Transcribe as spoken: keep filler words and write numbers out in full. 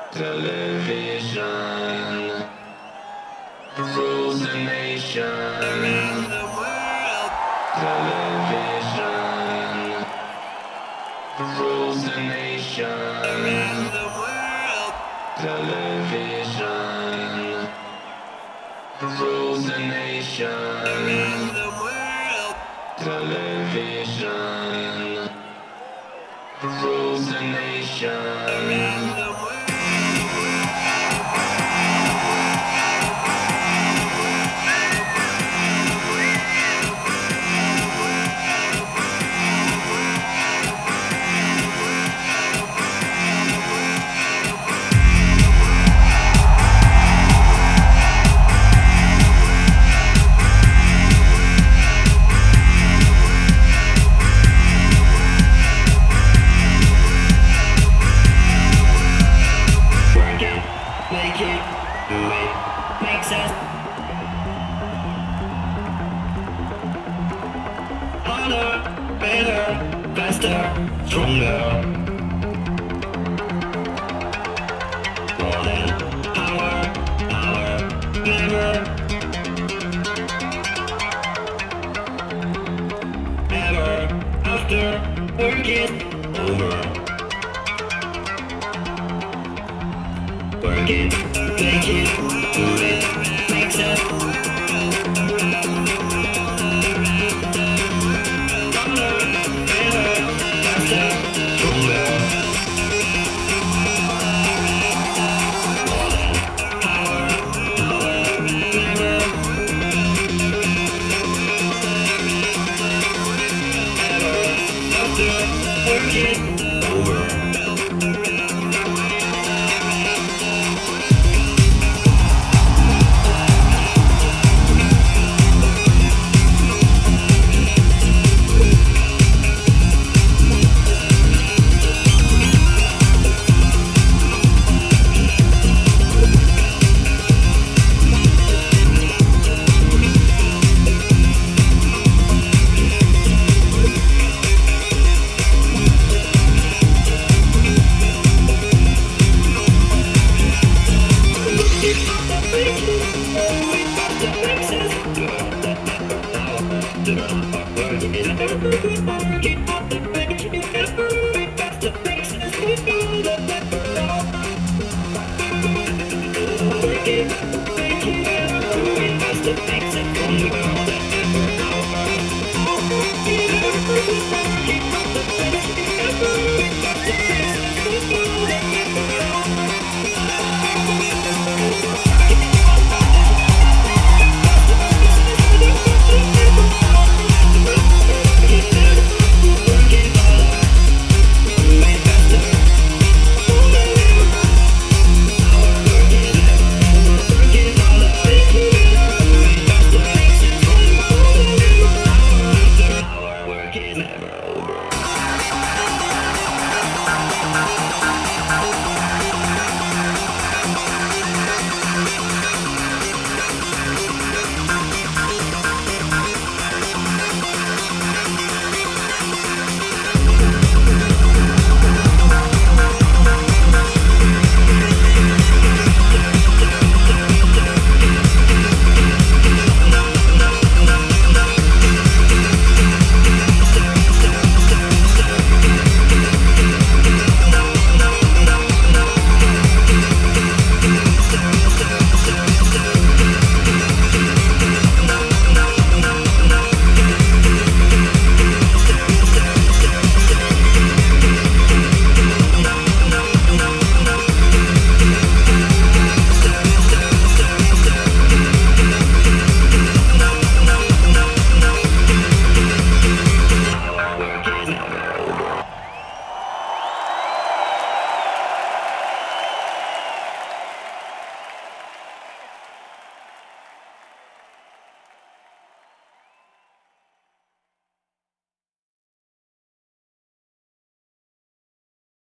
Television rules the nation. Television rules the nation. Television rules the nation. Television rules the nation. Make it, do it, make sense. Harder, better, faster, stronger. More than power, power, never. Ever, after, work it over. Work it, make it, do it, make sense. Harder, better, faster, stronger. More than power, power, never. Ever, after, work it over. Make it, make it, make it,